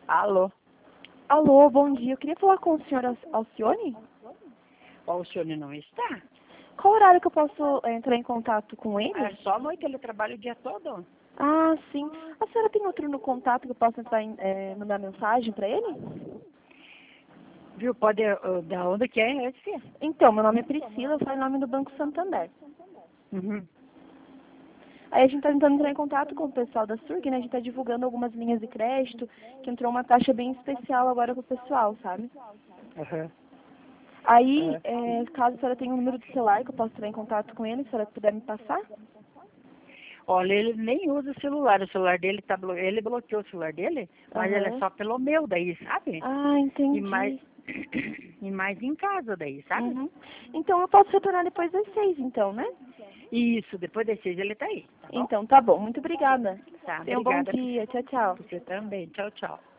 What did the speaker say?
Alô? Alô, bom dia. Eu queria falar com o senhor Alcione. O Alcione não está? Qual horário que eu posso entrar em contato com ele? É só à noite, ele trabalha o dia todo. Ah, sim. A senhora tem outro no contato que eu posso entrar mandar mensagem para ele? Viu? Pode, da onde que é esse? Então, meu nome é Priscila, eu falo em nome do Banco Santander. Uhum. Aí a gente está tentando entrar em contato com o pessoal da Surg, né? A gente está divulgando algumas linhas de crédito, que entrou uma taxa bem especial agora pro pessoal, sabe? Uhum. Aí, caso a senhora tenha um número de celular que eu possa entrar em contato com ele, se a senhora puder me passar? Olha, ele nem usa o celular dele tá ele bloqueou o celular dele, mas ele é Aham. só pelo meu daí, sabe? Ah, E mais, entendi. e mais em casa daí, sabe? Uhum. Então eu posso retornar depois das 6, então, né? Isso, depois das 6 ele tá aí, tá bom? Então tá bom. Muito obrigada. Tá, Tenha um bom obrigada. dia. Tchau, tchau. Você também. Tchau, tchau.